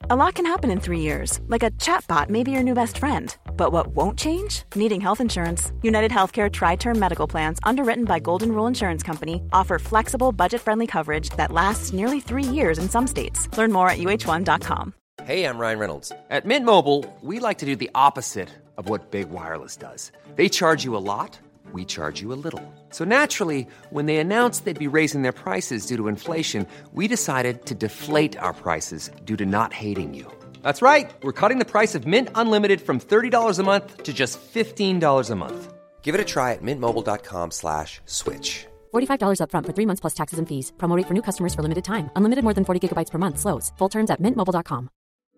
A lot can happen in 3 years, like a chatbot may be your new best friend. But what won't change? Needing health insurance. United Healthcare Tri-Term Medical Plans, underwritten by Golden Rule Insurance Company, offer flexible, budget-friendly coverage that lasts nearly 3 years in some states. Learn more at uh1.com. Hey, I'm Ryan Reynolds. At Mint Mobile, we like to do the opposite of what Big Wireless does. They charge you a lot, we charge you a little. So naturally, when they announced they'd be raising their prices due to inflation, we decided to deflate our prices due to not hating you. That's right. We're cutting the price of Mint Unlimited from $30 a month to just $15 a month. Give it a try at mintmobile.com/switch. $45 up front for 3 months plus taxes and fees. Promo rate for new customers for limited time. Unlimited more than 40 gigabytes per month. Slows full terms at mintmobile.com.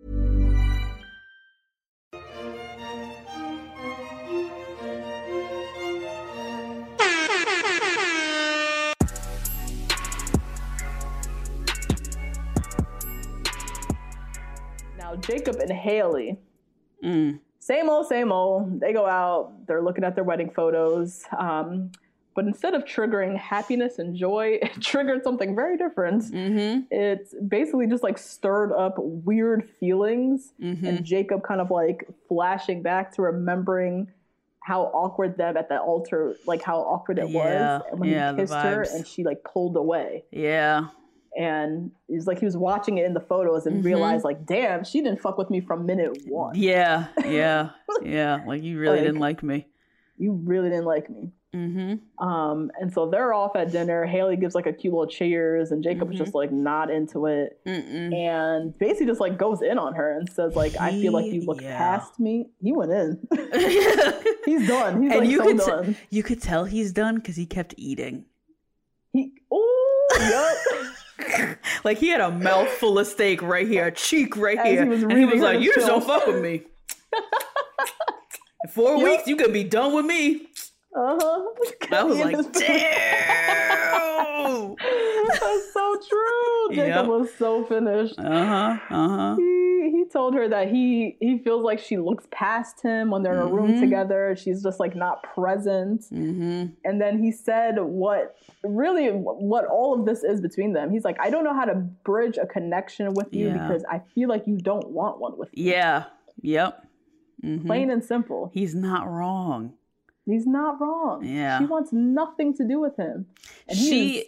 Now, Jacob and Haley, same old. They go out, they're looking at their wedding photos. But instead of triggering happiness and joy, it triggered something very different. Mm-hmm. It's basically just like stirred up weird feelings. Mm-hmm. And Jacob kind of like flashing back to remembering how awkward them at the altar, like how awkward it was. And when he kissed her and she like pulled away. Yeah. And he's like, he was watching it in the photos and realized like, damn, she didn't fuck with me from minute one. Yeah. Like you really didn't like me. You really didn't like me. Mm-hmm. And so they're off at dinner. Haley gives like a cute little cheers, and Jacob is just like not into it, and basically just like goes in on her and says like, "I feel like you look past me." He went in. He's done. He's and like done. You could tell he's done because he kept eating. Yup. Like he had a mouthful of steak right here, a cheek right here, and he was like, "You just don't fuck with me." In 4 weeks, you could be done with me. I was like, damn. That's so true. Jacob was so finished. He told her that he feels like she looks past him when they're in a room together. She's just like not present. And then he said what all of this is between them. He's like, I don't know how to bridge a connection with you because I feel like you don't want one with me. Yeah. Yep. Plain and simple. He's not wrong. He's not wrong. Yeah. She wants nothing to do with him. And she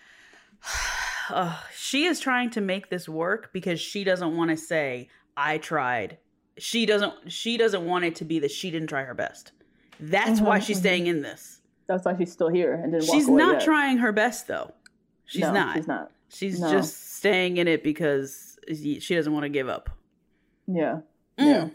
is trying to make this work because she doesn't want to say, I tried. She doesn't want it to be that she didn't try her best. That's why she's staying in this. That's why she's still here and didn't walk away. She's not trying her best though. She's not. She's just staying in it because she doesn't want to give up. Yeah. Yeah.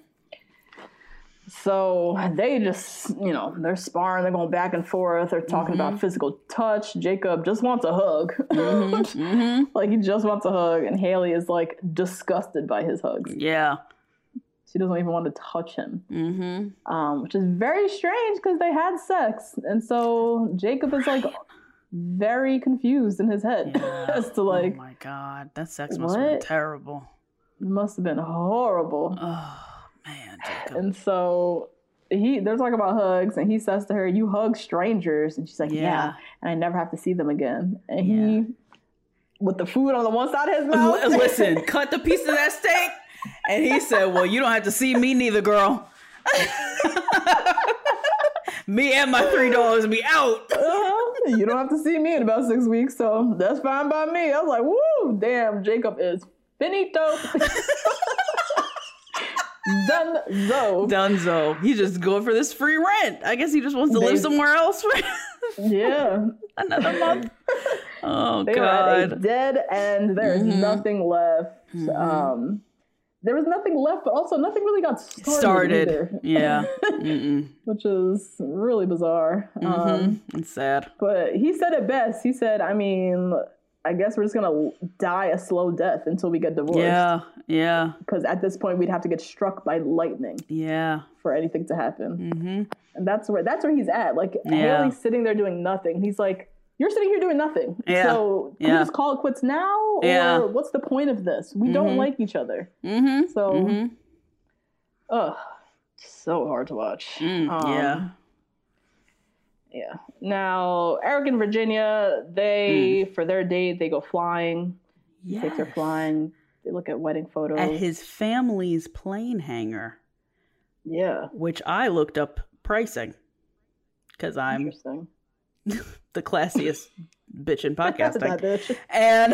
So they just, they're sparring, they're going back and forth, they're talking about physical touch. Jacob just wants a hug. Like he just wants a hug, and Haley is like disgusted by his hugs. Yeah. She doesn't even want to touch him. Which is very strange because they had sex. And so Jacob is like very confused in his head as to like, oh my God, that sex must have been terrible. It must have been horrible. Oh. Man, Jacob. And so they're talking about hugs, and he says to her, "You hug strangers," and she's like, "Yeah, and I never have to see them again." And he, with the food on the one side of his mouth, listen, cut the piece of that steak, and he said, "Well, you don't have to see me neither, girl. Me and my $3 be out. You don't have to see me in about 6 weeks, so that's fine by me." I was like, "Woo, damn, Jacob is finito." Dunzo. He's just going for this free rent. I guess he just wants to live somewhere else for another month. Oh, they God. Are at a dead end. There's nothing left. There was nothing left, but also nothing really got started. Either. Yeah. Which is really bizarre. It's sad. But he said it best. He said, I guess we're just going to die a slow death until we get divorced. Yeah. Because at this point, we'd have to get struck by lightning. Yeah. For anything to happen. And that's where he's at. Like, Haley's sitting there doing nothing. He's like, you're sitting here doing nothing. Yeah. So can we just call it quits now? Or what's the point of this? We don't like each other. So, so hard to watch. Yeah. Now, Eric and Virginia, they, for their date, they go flying. He takes her flying. They look at wedding photos. At his family's plane hangar. Yeah. Which I looked up pricing. Because I'm the classiest bitch in podcasting. And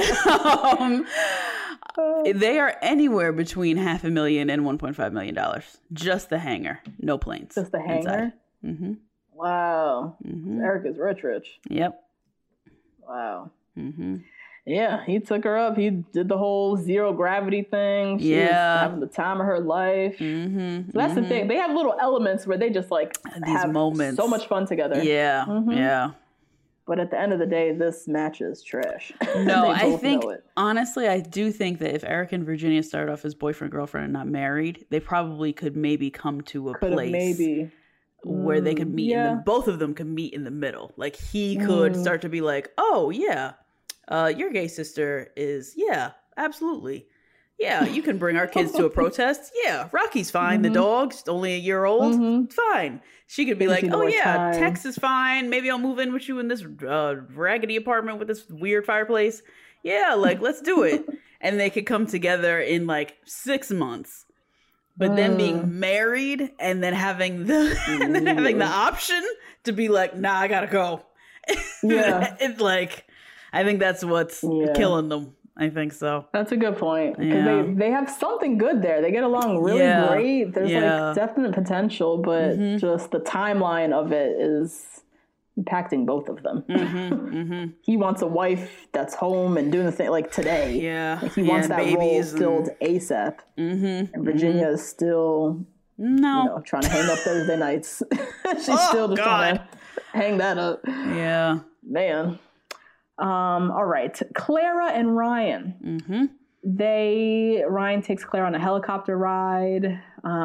they are anywhere between $500,000 and $1.5 million. Just the hangar. No planes. Just the hangar? Mm-hmm. Wow. Mm-hmm. Eric is rich. Yep. Wow. Mm-hmm. Yeah, he took her up. He did the whole zero gravity thing. She was having the time of her life. Mm-hmm. So that's the thing. They have little elements where they just like these have moments. So much fun together. Yeah, yeah. But at the end of the day, this match is trash. No, I think, honestly, I do think that if Eric and Virginia started off as boyfriend, girlfriend, and not married, they probably could maybe come to a place where they could meet. Both of them could meet in the middle. Like he could start to be like, oh, yeah. Your gay sister is, absolutely. Yeah, you can bring our kids to a protest. Yeah, Rocky's fine. The dog's only a year old. Fine. She could be like, oh yeah, Tex is fine. Maybe I'll move in with you in this raggedy apartment with this weird fireplace. Yeah, like, let's do it. And they could come together in like 6 months. But then being married and then having the option to be like, nah, I gotta go. Yeah. It's like, I think that's what's killing them. I think so. That's a good point. Because they have something good there. They get along really great. There's like definite potential, but just the timeline of it is impacting both of them. He wants a wife that's home and doing the thing like today. Yeah. Like he wants that role filled ASAP. And Virginia is still trying to hang up Thursday nights. She's still just trying to hang that up. Yeah. Man. All right. Clara and Ryan. Ryan takes Clara on a helicopter ride.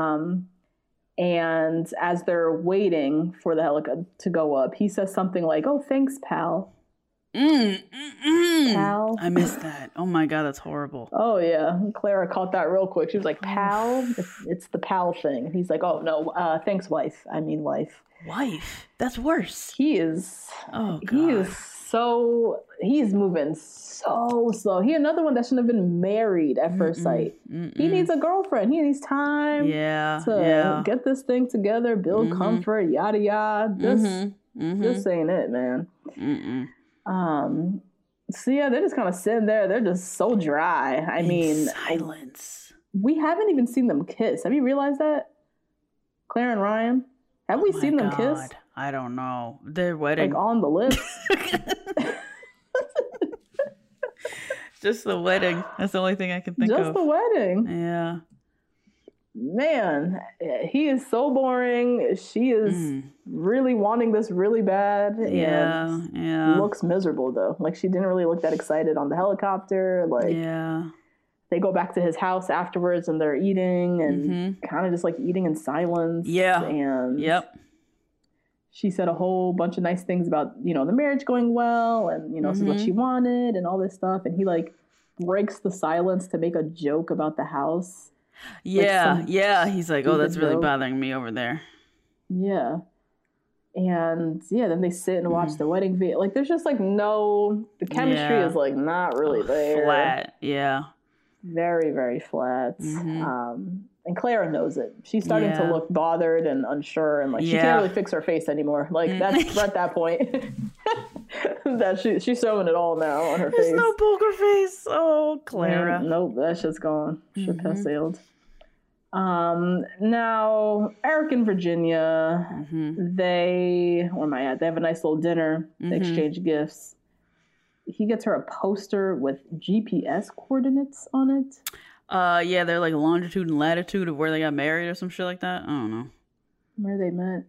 And as they're waiting for the helicopter to go up, he says something like, "Oh, thanks, pal." Pal. I missed that. Oh my God, that's horrible. Oh yeah. Clara caught that real quick. She was like, "Pal?" It's the pal thing. And he's like, "Oh no, thanks, wife. I mean wife." Wife? That's worse. He is. Oh God. He's moving so slow. He another one that shouldn't have been married at first sight. He needs a girlfriend. He needs time to get this thing together, build comfort, yada yada. This ain't it, man. So yeah, they're just kind of sitting there. They're just so dry. I mean, silence. We haven't even seen them kiss. Have you realized that? Claire and Ryan? Have we seen them kiss? I don't know. Their wedding. Like on the lips? Just the wedding. That's the only thing I can think of. Just the wedding. Yeah. Man, he is so boring. She is really wanting this really bad. And looks miserable though. Like she didn't really look that excited on the helicopter. Like they go back to his house afterwards and they're eating and kind of just like eating in silence. Yeah. And she said a whole bunch of nice things about, the marriage going well and, this is what she wanted and all this stuff. And he like breaks the silence to make a joke about the house. Yeah. He's like, oh, that's really bothering me over there. Yeah. And then they sit and watch the wedding video. Like there's just like the chemistry is like not really there. Flat. Yeah. Very, very flat. And Clara knows it. She's starting to look bothered and unsure, and like she can't really fix her face anymore. Like that's we're at that point that she's showing it all now on her face. There's no poker face. Oh, Clara. Nope, that shit's gone. Ship has sailed. Now Eric and Virginia, they have a nice little dinner. They exchange gifts. He gets her a poster with GPS coordinates on it. They're like longitude and latitude of where they got married or some shit like that. I don't know. Where they met.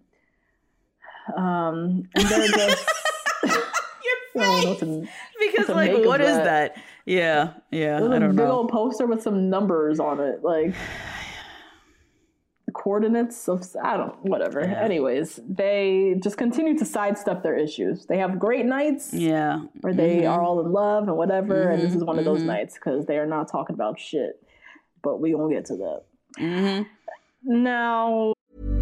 And they're just... Your face! Because, like, what is that? Yeah, I don't know. There's a big old poster with some numbers on it. Like, coordinates of... whatever. Yeah. Anyways, they just continue to sidestep their issues. They have great nights. Yeah. Where they are all in love and whatever. And this is one of those nights because they are not talking about shit. But we gonna get to that. Now...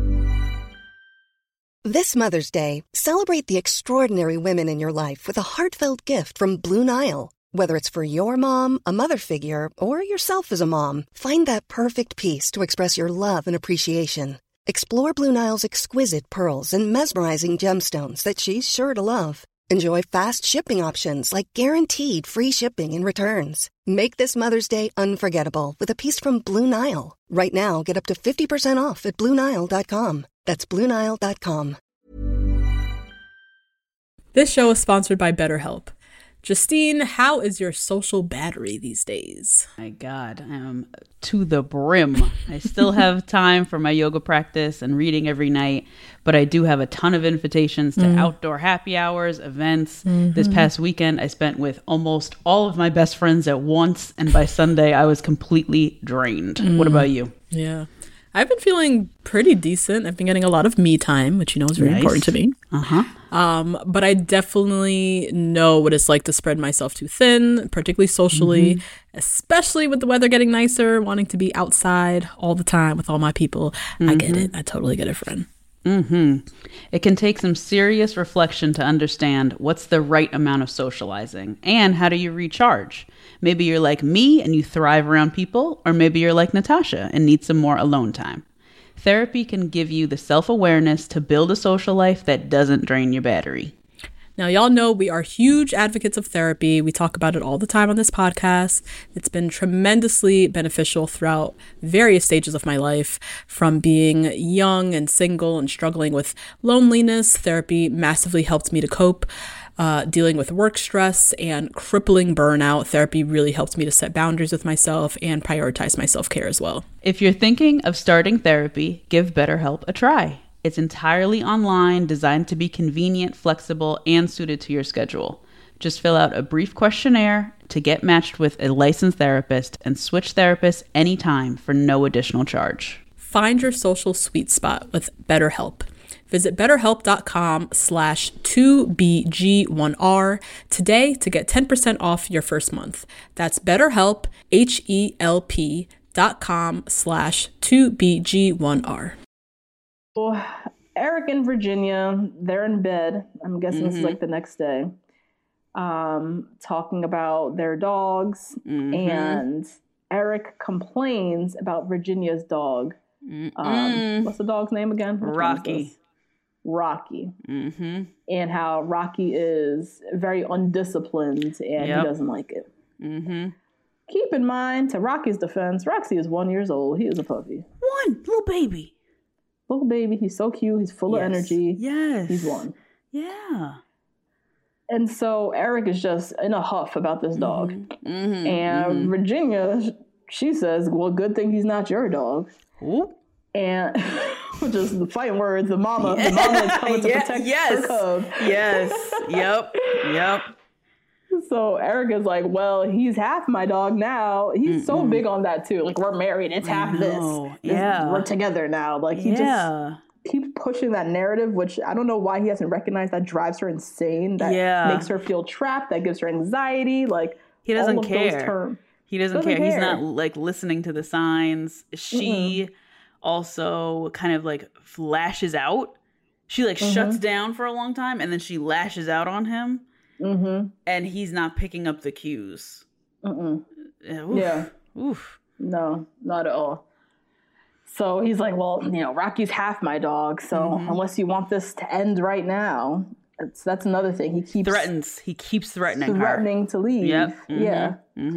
This Mother's Day, celebrate the extraordinary women in your life with a heartfelt gift from Blue Nile. Whether it's for your mom, a mother figure, or yourself as a mom, find that perfect piece to express your love and appreciation. Explore Blue Nile's exquisite pearls and mesmerizing gemstones that she's sure to love. Enjoy fast shipping options like guaranteed free shipping and returns. Make this Mother's Day unforgettable with a piece from Blue Nile. Right now, get up to 50% off at BlueNile.com. That's BlueNile.com. This show is sponsored by BetterHelp. Justine, how is your social battery these days? My God, I am to the brim. I still have time for my yoga practice and reading every night, but I do have a ton of invitations to outdoor happy hours, events. This past weekend, I spent with almost all of my best friends at once, and by Sunday, I was completely drained. What about you? Yeah. I've been feeling pretty decent. I've been getting a lot of me time, which you know is very important to me. But I definitely know what it's like to spread myself too thin, particularly socially, especially with the weather getting nicer, wanting to be outside all the time with all my people. I get it. I totally get it, friend. It can take some serious reflection to understand what's the right amount of socializing and how do you recharge. Maybe you're like me and you thrive around people, or maybe you're like Natasha and need some more alone time. Therapy can give you the self-awareness to build a social life that doesn't drain your battery. Now, y'all know we are huge advocates of therapy. We talk about it all the time on this podcast. It's been tremendously beneficial throughout various stages of my life. From being young and single and struggling with loneliness, therapy massively helped me to cope. Dealing with work stress and crippling burnout, therapy really helped me to set boundaries with myself and prioritize my self-care as well. If you're thinking of starting therapy, give BetterHelp a try. It's entirely online, designed to be convenient, flexible, and suited to your schedule. Just fill out a brief questionnaire to get matched with a licensed therapist and switch therapists anytime for no additional charge. Find your social sweet spot with BetterHelp. Visit betterhelp.com/2BG1R today to get 10% off your first month. That's BetterHelp, HELP.com/2BG1R. Eric and Virginia, they're in bed. I'm guessing this is like the next day. Talking about their dogs. And Eric complains about Virginia's dog. What's the dog's name again? Rocky. Rocky. And how Rocky is very undisciplined and he doesn't like it. Keep in mind, to Rocky's defense, Roxy is 1 year old. He is a puppy. Little baby. Little baby. He's so cute. He's full of energy. He's one. Yeah. And so Eric is just in a huff about this dog. And Virginia, she says, well, good thing he's not your dog. Ooh. And which is the fighting words. The mama is coming to protect her cub. Yep. So Eric is like, well, he's half my dog now. He's so big on that too. Like, we're married. It's half this. We're together now. Like, he just keeps pushing that narrative, which I don't know why he hasn't recognized that drives her insane. That makes her feel trapped. That gives her anxiety. Like, he doesn't all of care. Those terms. He doesn't care. He's not like listening to the signs. She also kind of like lashes out. She like shuts down for a long time and then she lashes out on him. And he's not picking up the cues. No, not at all. So he's like, well, Rocky's half my dog. So unless you want this to end right now, that's another thing. He keeps threatening to leave. Yeah.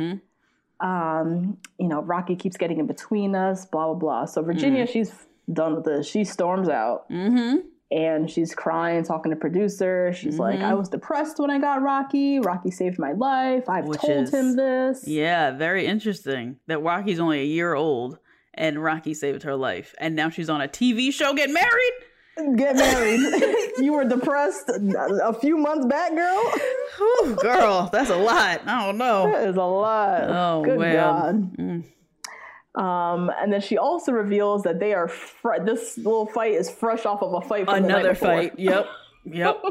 Rocky keeps getting in between us, blah, blah, blah. So Virginia, she's done with this. She storms out. And she's crying, talking to producer. She's like, I was depressed when I got Rocky. Rocky saved my life. I've told him this. Yeah, very interesting that Rocky's only a year old and Rocky saved her life. And now she's on a TV show getting married? Get married. You were depressed a few months back, girl? Ooh, girl, that's a lot. I don't know. That is a lot. Oh, good well. God. And then she also reveals that they are this little fight is fresh off of a fight from another the night fight. Yep.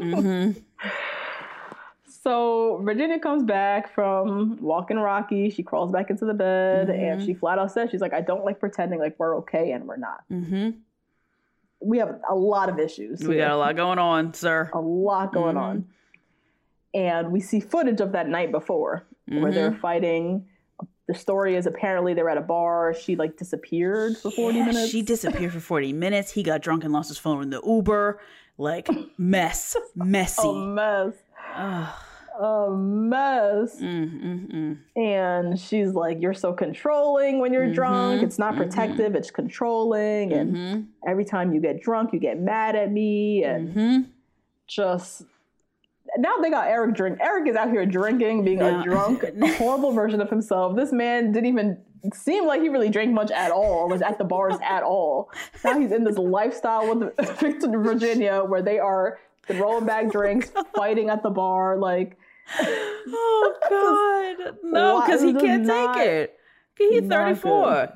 So Virginia comes back from walking Rocky. She crawls back into the bed and she flat out says, she's like, I don't like pretending like we're okay and we're not. We have a lot of issues. We got a lot going on, sir. A lot going on. And we see footage of that night before. where they're fighting. The story is apparently they were at a bar. She like disappeared for 40 minutes. She disappeared for 40 minutes. He got drunk and lost his phone in the Uber. Like, messy. A mess. A mess. And she's like, you're so controlling when you're drunk. It's not protective, it's controlling. And every time you get drunk, you get mad at me. And just... Now they got Eric drink. Eric is out here drinking, being a drunk, a horrible version of himself. This man didn't even seem like he really drank much at all, was at the bars at all. Now he's in this lifestyle with Virginia where they are throwing back drinks, fighting at the bar. Like, oh, God. No, because he can't take it. He's 34,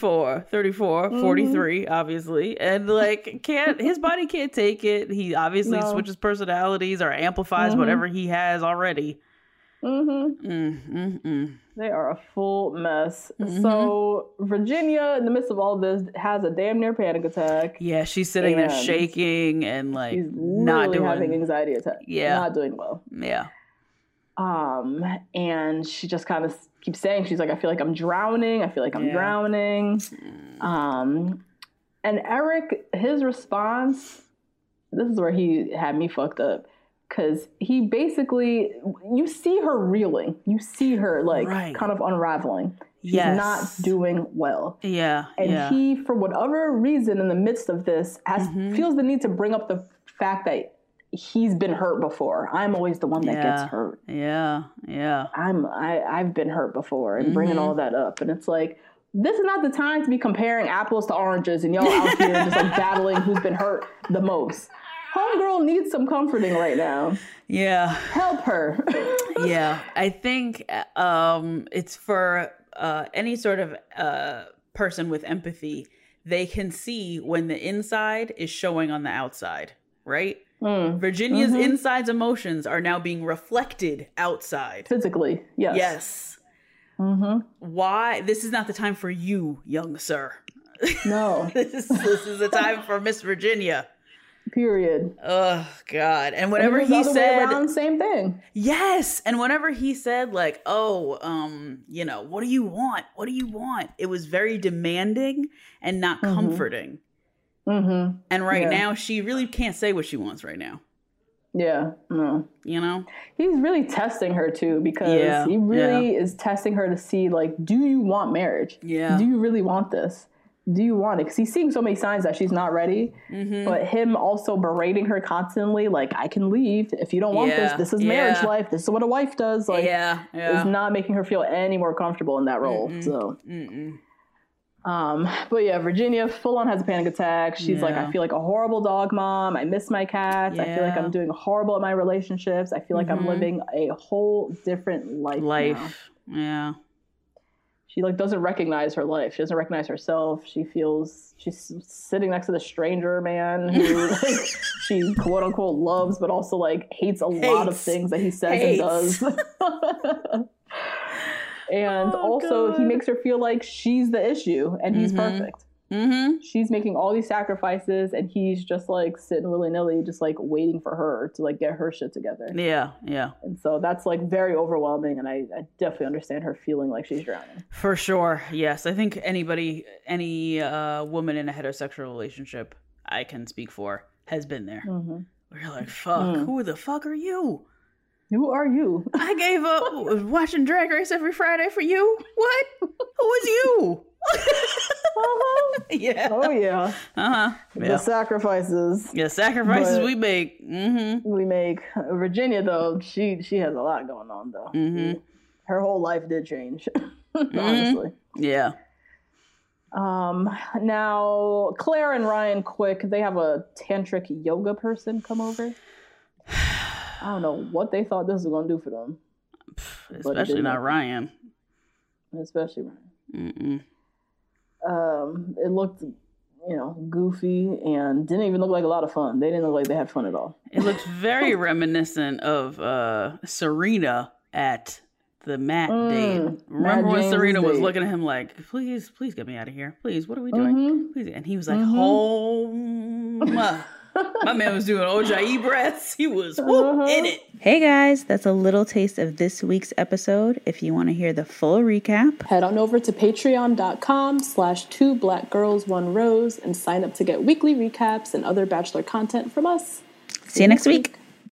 43, obviously. And like, his body can't take it. He obviously switches personalities or amplifies whatever he has already. They are a full mess. So Virginia, in the midst of all this, has a damn near panic attack. Yeah, she's sitting there shaking and like she's not doing, having anxiety attack. Yeah. Not doing well. Yeah. And she just kind of keeps saying, she's like, I feel like I'm drowning. I feel like I'm drowning. And Eric, his response, this is where he had me fucked up. Because he basically, you see her reeling. You see her like kind of unraveling. She's not doing well. Yeah. And he, for whatever reason, in the midst of this, feels the need to bring up the fact that he's been hurt before. I'm always the one that gets hurt. Yeah. I've been hurt before, and bringing all that up. And it's like, this is not the time to be comparing apples to oranges and y'all out here just like battling who's been hurt the most. Homegirl needs some comforting right now. Yeah. Help her. Yeah. I think it's for any sort of person with empathy. They can see when the inside is showing on the outside, right? Virginia's inside's emotions are now being reflected outside. Physically, yes. Yes. Why? This is not the time for you, young sir. No. This is the time for Miss Virginia. Period. Oh, God. And whenever he said... around, same thing. Yes. And whenever he said, like, what do you want? What do you want? It was very demanding and not comforting. And right now, she really can't say what she wants right now. Yeah, no. You know? He's really testing her, too, because he really is testing her to see, like, do you want marriage? Yeah. Do you really want this? Do you want it? Because he's seeing so many signs that she's not ready. But him also berating her constantly, like, I can leave. If you don't want this, this is marriage life. This is what a wife does. Like, is not making her feel any more comfortable in that role. So... but yeah, Virginia full on has a panic attack. She's like, I feel like a horrible dog mom. I miss my cats. I feel like I'm doing horrible at my relationships. I feel like I'm living a whole different life now. Yeah. She like doesn't recognize her life. She doesn't recognize herself. She feels she's sitting next to the stranger man who like, she quote unquote loves, but also like hates a lot of things that he says and does. And also, he makes her feel like she's the issue and he's perfect. She's making all these sacrifices and he's just like sitting willy-nilly, just like waiting for her to like get her shit together. Yeah. And so that's like very overwhelming. And I definitely understand her feeling like she's drowning. For sure. Yes. I think any woman in a heterosexual relationship I can speak for has been there. Where you're like, fuck, who the fuck are you? Who are you? I gave up watching Drag Race every Friday for you. What? Who is you? Yeah. Oh, yeah. The sacrifices. Yeah, sacrifices we make. We make. Virginia, though, she has a lot going on, though. Her whole life did change, honestly. Yeah. Now, Claire and Ryan Quick, they have a tantric yoga person come over. I don't know what they thought this was going to do for them. Especially not Ryan. Especially Ryan. It looked, goofy and didn't even look like a lot of fun. They didn't look like they had fun at all. It looked very reminiscent of Serena at the Matt date. Remember when Serena was looking at him like, please get me out of here. Please, what are we doing? Please. And he was like, home. My man was doing Ojai breaths. He was in it. Hey guys, that's a little taste of this week's episode. If you want to hear the full recap, head on over to patreon.com/2blackgirls1rose and sign up to get weekly recaps and other Bachelor content from us. See you next week.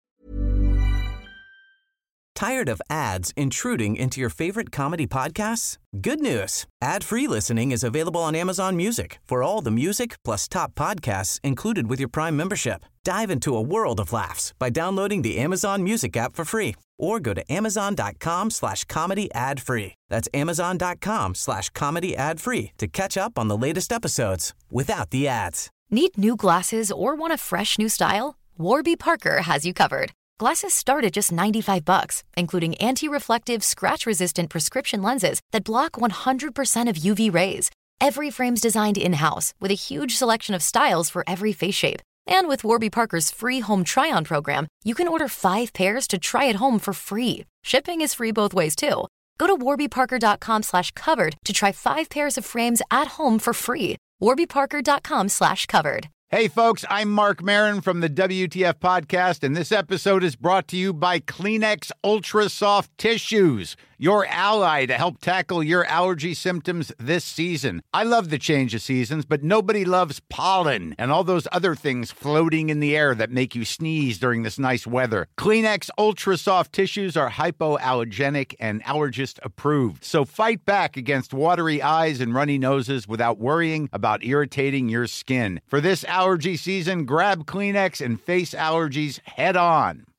Tired of ads intruding into your favorite comedy podcasts? Good news. Ad-free listening is available on Amazon Music for all the music plus top podcasts included with your Prime membership. Dive into a world of laughs by downloading the Amazon Music app for free or go to amazon.com/comedy ad-free. That's amazon.com/comedy ad-free to catch up on the latest episodes without the ads. Need new glasses or want a fresh new style? Warby Parker has you covered. Glasses start at just $95, including anti-reflective, scratch-resistant prescription lenses that block 100% of UV rays. Every frame's designed in-house with a huge selection of styles for every face shape. And with Warby Parker's free home try-on program, you can order 5 pairs to try at home for free. Shipping is free both ways, too. Go to warbyparker.com/covered to try 5 pairs of frames at home for free. warbyparker.com/covered. Hey, folks, I'm Mark Maron from the WTF Podcast, and this episode is brought to you by Kleenex Ultra Soft Tissues, your ally to help tackle your allergy symptoms this season. I love the change of seasons, but nobody loves pollen and all those other things floating in the air that make you sneeze during this nice weather. Kleenex Ultra Soft Tissues are hypoallergenic and allergist approved, so fight back against watery eyes and runny noses without worrying about irritating your skin. For this allergy season, grab Kleenex and face allergies head on.